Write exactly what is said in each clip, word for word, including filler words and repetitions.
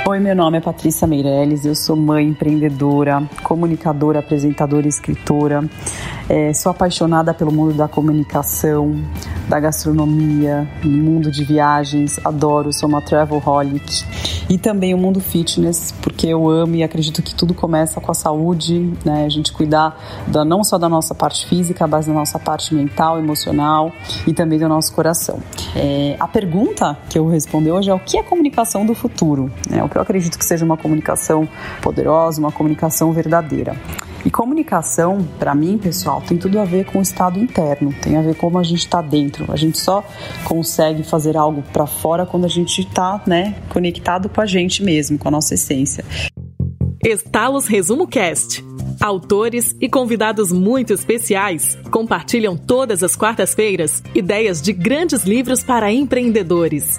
Oi, meu nome é Patrícia Meirelles, eu sou mãe empreendedora, comunicadora, apresentadora e escritora. É, sou apaixonada pelo mundo da comunicação, da gastronomia, no mundo de viagens, adoro, sou uma travelholic. E também o mundo fitness, porque eu amo e acredito que tudo começa com a saúde, né? A gente cuidar da, não só da nossa parte física, mas da nossa parte mental, emocional e também do nosso coração. É, a pergunta que eu vou responder hoje é: o que é comunicação do futuro? É o que eu acredito que seja uma comunicação poderosa, uma comunicação verdadeira. E comunicação, para mim, pessoal, tem tudo a ver com o estado interno, tem a ver com como a gente está dentro. A gente só consegue fazer algo para fora quando a gente está, né, conectado com a gente mesmo, com a nossa essência. Estalos Resumo Cast. Autores e convidados muito especiais compartilham todas as quartas-feiras ideias de grandes livros para empreendedores.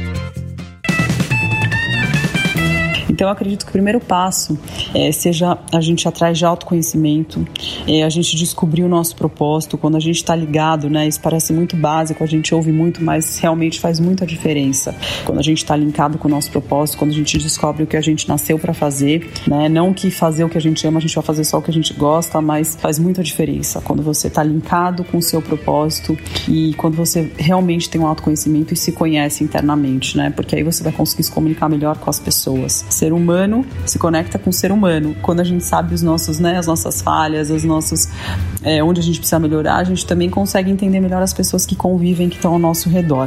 Então, eu acredito que o primeiro passo é, seja a gente atrás de autoconhecimento, é, a gente descobrir o nosso propósito. Quando a gente está ligado, né, isso parece muito básico, a gente ouve muito, mas realmente faz muita diferença. Quando a gente está linkado com o nosso propósito, quando a gente descobre o que a gente nasceu para fazer, né, não que fazer o que a gente ama, a gente vai fazer só o que a gente gosta, mas faz muita diferença. Quando você está linkado com o seu propósito e quando você realmente tem um autoconhecimento e se conhece internamente, né, porque aí você vai conseguir se comunicar melhor com as pessoas. Ser humano se conecta com o ser humano. Quando a gente sabe os nossos, né, as nossas falhas, os nossos, é, onde a gente precisa melhorar, a gente também consegue entender melhor as pessoas que convivem, que estão ao nosso redor.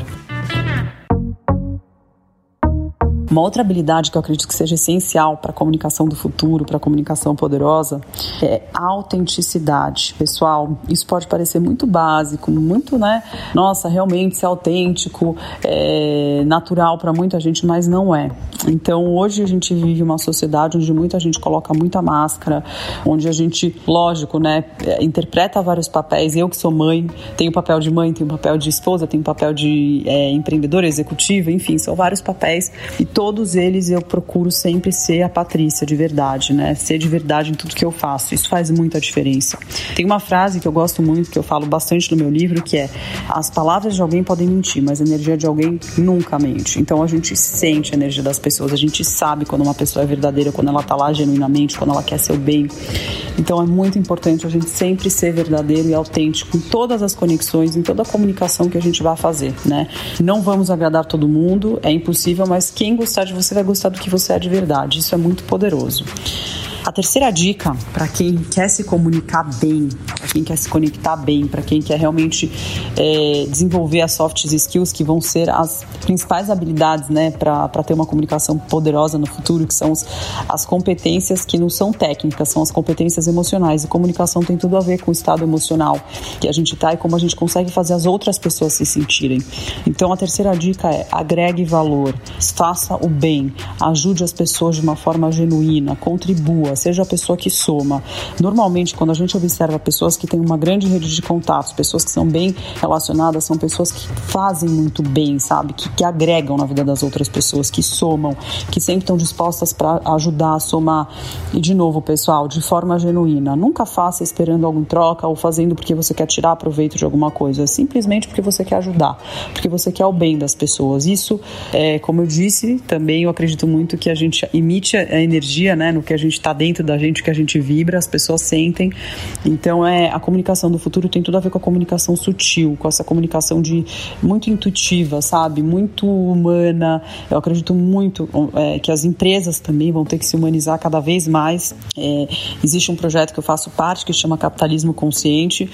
Uma outra habilidade que eu acredito que seja essencial para a comunicação do futuro, para a comunicação poderosa, é a autenticidade. Pessoal, isso pode parecer muito básico, muito, né? Nossa, realmente ser autêntico, é natural para muita gente, mas não é. Então, hoje a gente vive uma sociedade onde muita gente coloca muita máscara, onde a gente, lógico, né, interpreta vários papéis. Eu que sou mãe, tenho papel de mãe, tenho papel de esposa, tenho papel de é, empreendedora, executiva, enfim, são vários papéis e todos eles eu procuro sempre ser a Patrícia de verdade, né? Ser de verdade em tudo que eu faço. Isso faz muita diferença. Tem uma frase que eu gosto muito, que eu falo bastante no meu livro, que é: as palavras de alguém podem mentir, mas a energia de alguém nunca mente. Então a gente sente a energia das pessoas, a gente sabe quando uma pessoa é verdadeira, quando ela tá lá genuinamente, quando ela quer seu bem. Então é muito importante a gente sempre ser verdadeiro e autêntico em todas as conexões, em toda a comunicação que a gente vai fazer, né? Não vamos agradar todo mundo, é impossível, mas quem gostar de você vai gostar do que você é de verdade. Isso é muito poderoso. A terceira dica, para quem quer se comunicar bem, para quem quer se conectar bem, para quem quer realmente é, desenvolver as soft skills que vão ser as principais habilidades, né, para ter uma comunicação poderosa no futuro, que são os, as competências que não são técnicas, são as competências emocionais. E comunicação tem tudo a ver com o estado emocional que a gente está e como a gente consegue fazer as outras pessoas se sentirem. Então, a terceira dica é: agregue valor, faça o bem, ajude as pessoas de uma forma genuína, contribua, seja a pessoa que soma. Normalmente, quando a gente observa pessoas que têm uma grande rede de contatos, pessoas que são bem relacionadas, são pessoas que fazem muito bem, sabe? Que, que agregam na vida das outras pessoas, que somam, que sempre estão dispostas para ajudar, somar. E, de novo, pessoal, de forma genuína. Nunca faça esperando algo em troca ou fazendo porque você quer tirar proveito de alguma coisa. É simplesmente porque você quer ajudar, porque você quer o bem das pessoas. Isso, é, como eu disse, também eu acredito muito que a gente emite a energia, né, no que a gente está dentro dentro da gente, que a gente vibra, as pessoas sentem. Então, é, a comunicação do futuro tem tudo a ver com a comunicação sutil, com essa comunicação de, muito intuitiva, sabe? Muito humana. Eu acredito muito é, que as empresas também vão ter que se humanizar cada vez mais. É, existe um projeto que eu faço parte que chama Capitalismo Consciente,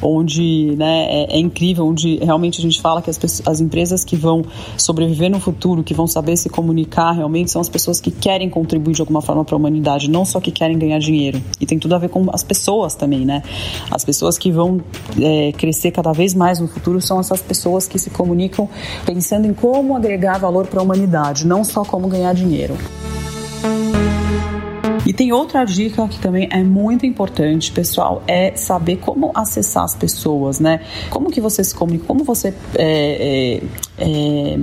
onde, né, é, é incrível, onde realmente a gente fala que as, pessoas, as empresas que vão sobreviver no futuro, que vão saber se comunicar realmente, são as pessoas que querem contribuir de alguma forma para a humanidade, não só que querem ganhar dinheiro. E tem tudo a ver com as pessoas também, né? As pessoas que vão é, crescer cada vez mais no futuro são essas pessoas que se comunicam pensando em como agregar valor para a humanidade, não só como ganhar dinheiro. E tem outra dica que também é muito importante, pessoal, é saber como acessar as pessoas, né? Como que você se comunica, como você é, é, é,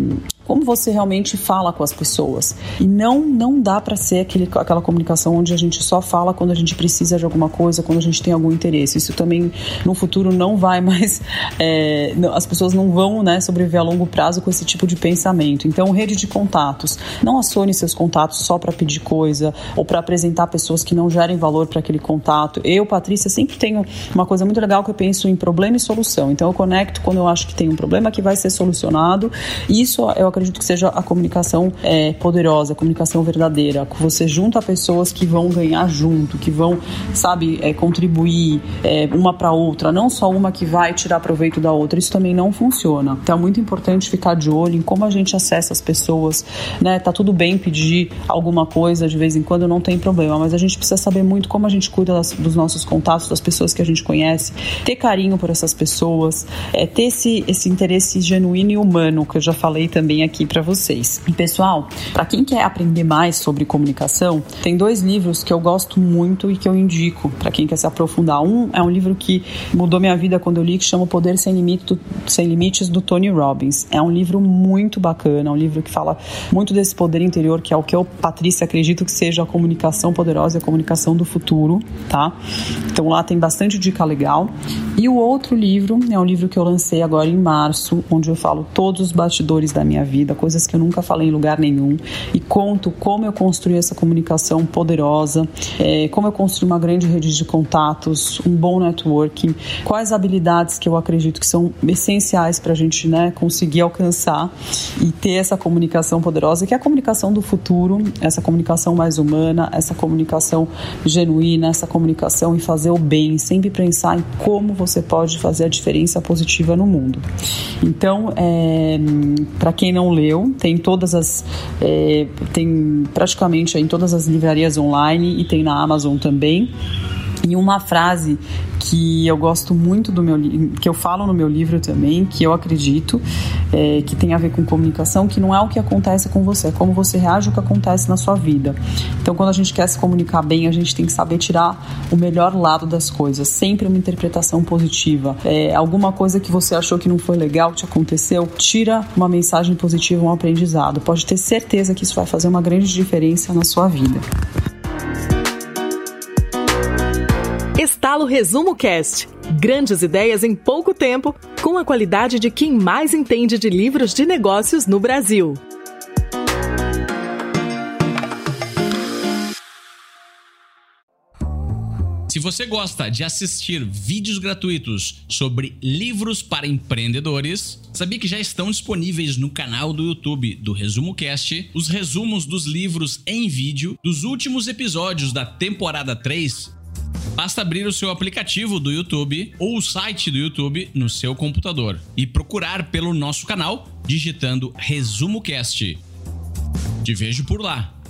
como você realmente fala com as pessoas. E não, não dá para ser aquele, aquela comunicação onde a gente só fala quando a gente precisa de alguma coisa, quando a gente tem algum interesse. Isso também no futuro não vai mais, é, as pessoas não vão, né, sobreviver a longo prazo com esse tipo de pensamento. Então, rede de contatos. Não acione seus contatos só para pedir coisa ou para apresentar pessoas que não gerem valor para aquele contato. Eu, Patrícia, sempre tenho uma coisa muito legal que eu penso em problema e solução. Então, eu conecto quando eu acho que tem um problema que vai ser solucionado. Isso eu acredito que seja a comunicação é, poderosa, a comunicação verdadeira. Você junta pessoas que vão ganhar junto, que vão, sabe, é, contribuir é, uma para outra, não só uma que vai tirar proveito da outra. Isso também não funciona. Então, é muito importante ficar de olho em como a gente acessa as pessoas, né? Tá tudo bem pedir alguma coisa de vez em quando, não tem problema, mas a gente precisa saber muito como a gente cuida das, dos nossos contatos, das pessoas que a gente conhece, ter carinho por essas pessoas, é, ter esse, esse interesse genuíno e humano, que eu já falei também aqui para vocês. E, pessoal, para quem quer aprender mais sobre comunicação, tem dois livros que eu gosto muito e que eu indico para quem quer se aprofundar. Um é um livro que mudou minha vida quando eu li, que chama O Poder Sem, Limite, Sem Limites, do Tony Robbins. É um livro muito bacana, é um livro que fala muito desse poder interior, que é o que eu, Patrícia, acredito que seja a comunicação poderosa e a comunicação do futuro, tá? Então lá tem bastante dica legal. E o outro livro é um livro que eu lancei agora em março, onde eu falo todos os bastidores da minha vida, coisas que eu nunca falei em lugar nenhum, e conto como eu construí essa comunicação poderosa, é, como eu construí uma grande rede de contatos, um bom networking, quais habilidades que eu acredito que são essenciais para a gente, né, conseguir alcançar e ter essa comunicação poderosa, que é a comunicação do futuro, essa comunicação mais humana, essa comunicação genuína, essa comunicação e fazer o bem, sempre pensar em como você pode fazer a diferença positiva no mundo. Então, é, para quem não leu, tem todas as é, tem praticamente em todas as livrarias online e tem na Amazon também. E uma frase que eu gosto muito do meu que eu falo no meu livro também, que eu acredito é, que tem a ver com comunicação, que não é o que acontece com você, é como você reage ao que acontece na sua vida. Então, quando a gente quer se comunicar bem, a gente tem que saber tirar o melhor lado das coisas, sempre uma interpretação positiva. É, alguma coisa que você achou que não foi legal, que te aconteceu, tira uma mensagem positiva, um aprendizado. Pode ter certeza que isso vai fazer uma grande diferença na sua vida. Estalo Resumo Cast. Grandes ideias em pouco tempo, com a qualidade de quem mais entende de livros de negócios no Brasil. Se você gosta de assistir vídeos gratuitos sobre livros para empreendedores, sabia que já estão disponíveis no canal do YouTube do Resumo Cast os resumos dos livros em vídeo dos últimos episódios da temporada três? Basta abrir o seu aplicativo do YouTube ou o site do YouTube no seu computador e procurar pelo nosso canal digitando Resumo Cast. Te vejo por lá.